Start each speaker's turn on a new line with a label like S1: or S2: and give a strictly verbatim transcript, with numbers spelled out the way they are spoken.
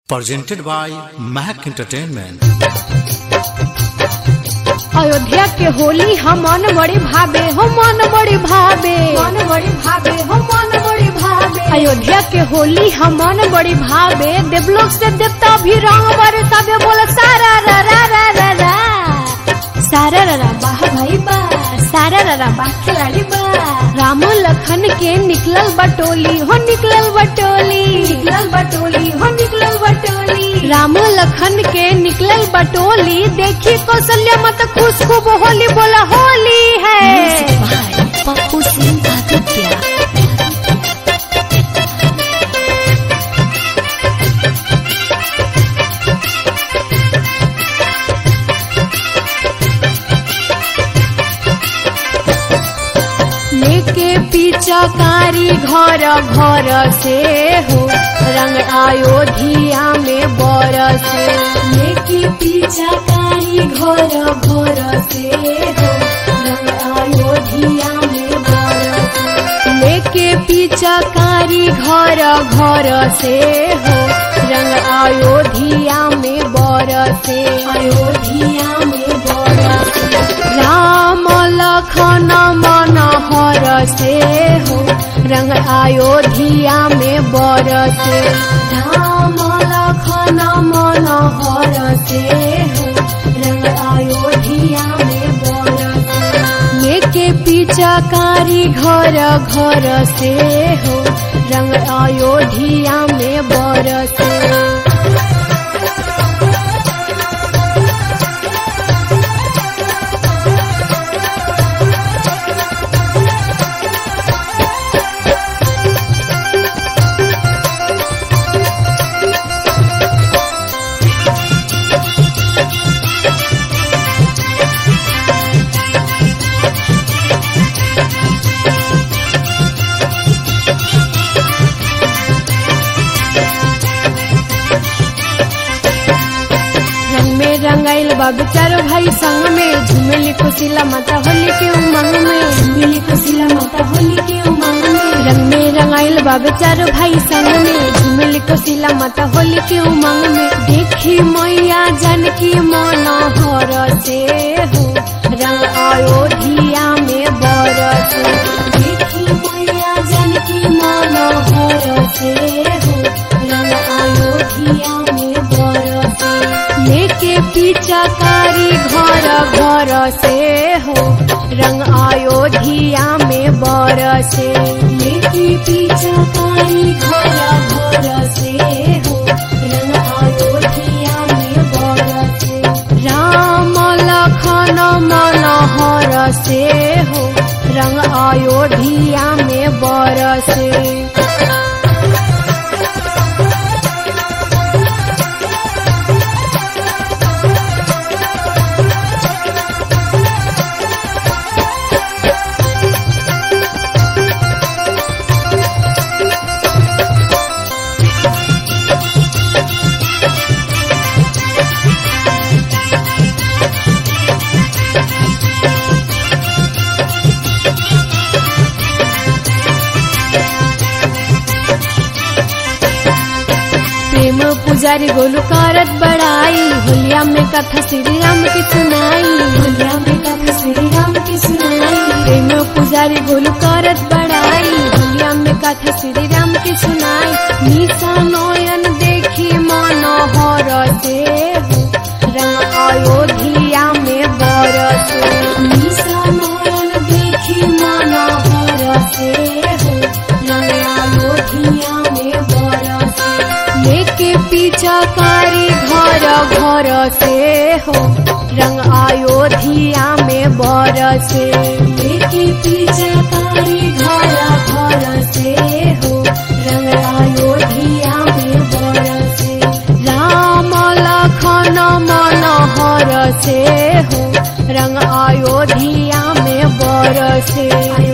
S1: presented by Mahak Entertainment।
S2: Ayodhya के होली हम मन बड़ी भावे हो मन बड़ी भावे मन बड़ी भावे हो मन बड़ी भावे अयोध्या के होली हम मन बड़ी भावे देवलोक से देवता भी रंग बरे सबे बोल सारा रा रा रा रा रा सारा रा रा बाह भाई बा सारा रा रा बाह खिलाड़ी बा राम लखन के निकलल बटोली हो निकलल बटोली निकलल बटोली हो निकलल बटोली राम लखन के निकलल बटोली देखी कौशल्या मत खुश खूब होली बोला होली है पप्पू सिंह क्या लेके पिचकारी घर घर से हो रंग अयोध्या में बरसे लेके पिचकारी घर घर से हो रंग अयोध्या में बरसे लेके पिचकारी घर घर से हो रंग अयोध्या में बरसे अयोध्या में बरसे राम लखन मन हर से हो रंग अयोध्या में बरसे राम लखन मन हर से हो रंग अयोध्या में बरसे लेके पिचकारी घर घर से हो रंग अयोध्या में बरसे रंगाइल बाबू चारो भाई संग में झुमेली खुशीला माता होली के उमंग में झुमेली खुशीला माता होली के उमंग में रंग में रंगाइल बाबू चारो भाई संग में झुमेली खुशीला माता होली के उमंग में देखी मैया जानकी मन हर से हो रंग अयोध्या में बरसे देखी मैया जानकी मन हर से हो रंग अयोध्या में बरसे लेके पिचकारी घर घर से हो रंग अयोध्या में बरसे लेके पिचकारी घर घर से हो रंग अयोध्या में बरसे राम लखन मन हर से हो रंग अयोध्या में बरसे प्रेम पुजारी गोलू करत बड़ाई होलिया में कथा श्री राम की सुनाई होलिया में कथा श्री राम की सुनाई प्रेम पुजारी गोलू करत बड़ाई होलिया में कथा श्री राम की सुनाई निशा नयन देखी मन हर से हो रंग अयोध्या में बरसे निशा नयन देखी मन हर से हो रंग अयोध्या में बरसे लेके पिचकारी घर घर से हो रंग अयोध्या में बरसे लेके पिचकारी घर घर से हो रंग अयोध्या में बरसे राम लखन मन हर से हो रंग अयोध्या में बरसे।